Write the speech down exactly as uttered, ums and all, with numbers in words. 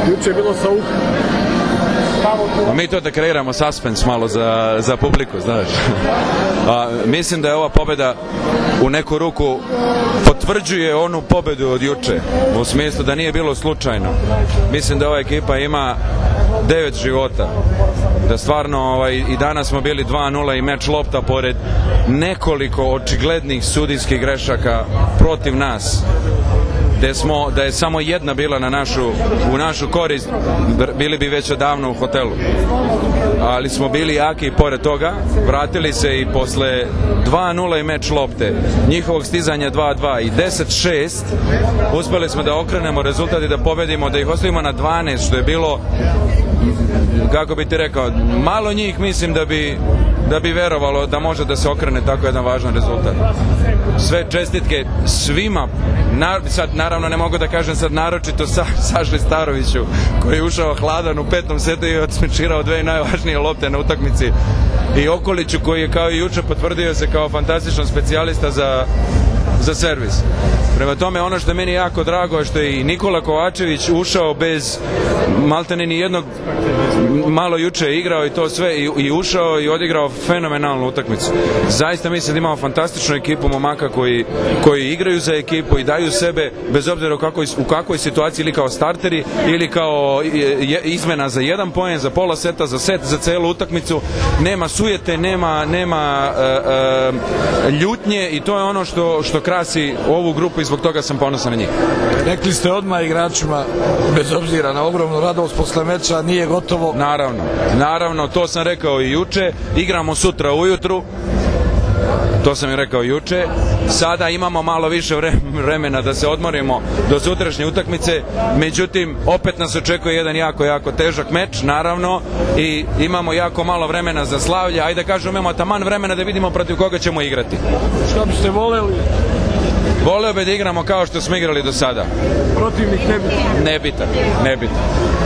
Juče je bilo Sauch. Mi to da kreiramo suspens malo za, za publiku, znaš. A, mislim da je ova pobjeda u neku ruku potvrđuje onu pobjedu od juče, u smislu da nije bilo slučajno. Mislim da ova ekipa ima devet života, da stvarno ovaj, i danas smo bili dva nula i meč lopta pored nekoliko očiglednih sudijskih grešaka protiv nas, gde smo, da je samo jedna bila na našu, u našu korist, bili bi već odavno u hotelu. Ali smo bili jaki i pored toga, vratili se i posle dva nula i meč lopte, njihovog stizanja dva dva i deset šest, uspeli smo da okrenemo rezultat i da pobedimo, da ih ostavimo na dvanaest, što je bilo, kako bi ti rekao, malo njih mislim da bi da bi verovalo da može da se okrene tako jedan važan rezultat. Sve čestitke svima, na, sad naravno ne mogu da kažem sad naročito sa, Saši Staroviću, koji je ušao hladan u petom setu i odsmečirao dve najvažnije lopte na utakmici, i Okoliću koji je kao i juče potvrdio se kao fantastičan specijalista za za servis. Prema tome, ono što je meni jako drago je što je i Nikola Kovačević ušao bez maltene ni jednog, malo juče je igrao i to sve, i, i ušao i odigrao fenomenalnu utakmicu. Zaista mislim da imamo fantastičnu ekipu momaka koji, koji igraju za ekipu i daju sebe, bez obzira u kakvoj, u kakvoj situaciji, ili kao starteri ili kao je, izmena za jedan poen, za pola seta, za set, za celu utakmicu. Nema sujete, nema, nema uh, uh, ljutnje, i to je ono što, što krasi ovu grupu i zbog toga sam ponosan na njih. Rekli ste odmah igračima, bez obzira na ogromnu radost posle meča, nije gotovo. Naravno, naravno, to sam rekao i juče, igramo sutra ujutru, to sam i rekao juče, sada imamo malo više vremena da se odmorimo do sutrašnje utakmice, međutim, opet nas očekuje jedan jako, jako težak meč, naravno, i imamo jako malo vremena za slavlje, ajde kažemo, imamo taman vremena da vidimo protiv koga ćemo igrati. Šta biste voleli? Voleo bi da igramo kao što smo igrali do sada. Protivnik nebitan. Nebitan, nebitan.